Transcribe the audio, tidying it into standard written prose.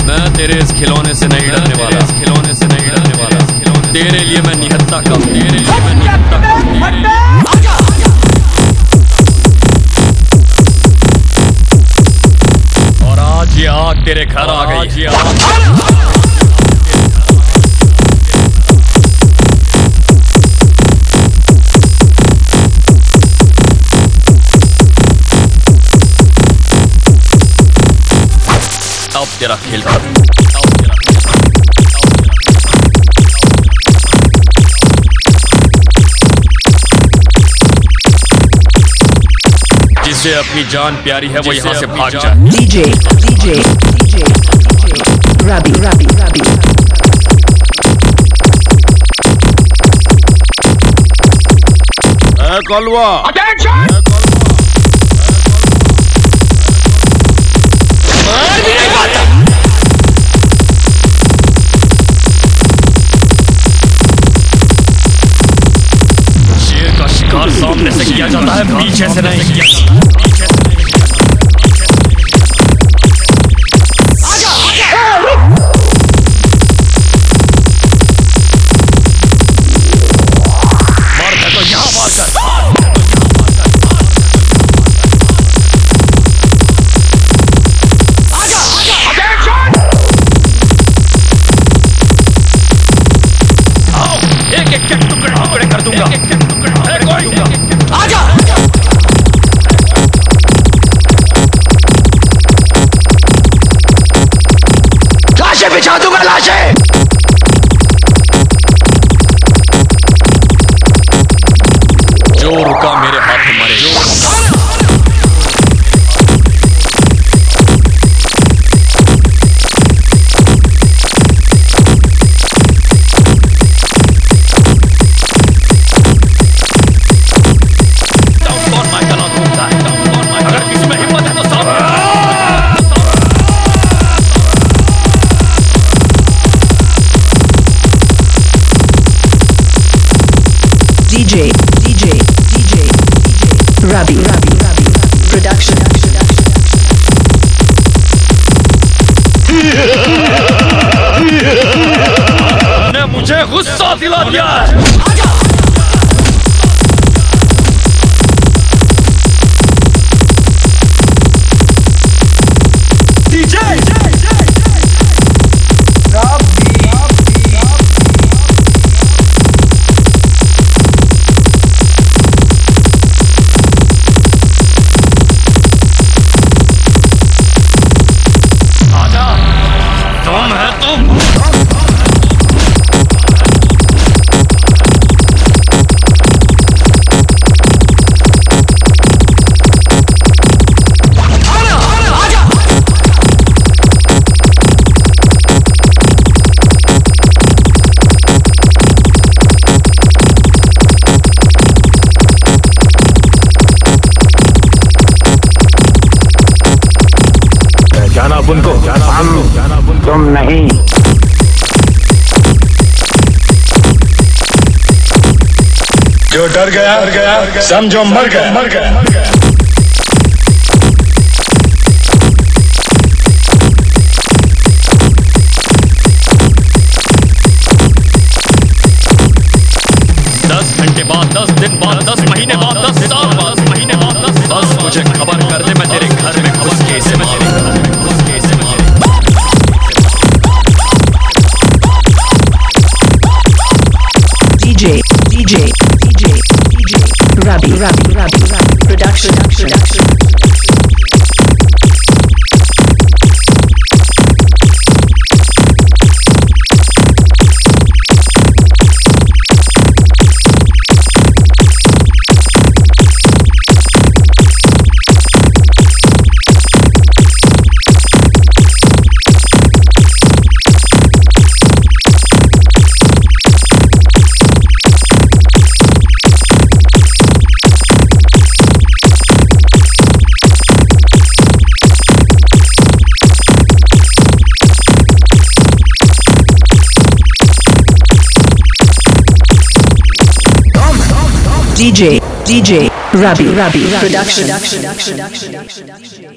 मैं तेरे इस खिलौने से नहीं डरने वाला, इस खिलौने से नहीं डरने वाला। तेरे लिए मैं निहत्था कम, तेरे लिए मैं निहत्था कम। और आज ये आग तेरे घर आ गई। अब तेरा खेल जिसे अपनी जान प्यारी है वो यहाँ से भाग जाए। DJ Rabi कलवा शेर का शिकार सामने से किया जाता है, पीछे से नहीं किया जाता। बिछा दूंगा लाशें। जो रुका मेरे हाथ में मरे। अगर किसी में हिम्मत है तो सामने DJ Rabi Production ने मुझे गुस्सा दिला दिया है। जाना उनको, हम तुम नहीं। जो डर गया समझो मर गया। बाद 10 दिन बाद 10 महीने बाद 10 साल बाद 10 महीने बाद 10 मुझे खबर कर दे, मैं तेरे घर में घुस के इसे मारूंगा। DJ Rabi Production DJ Rabi Production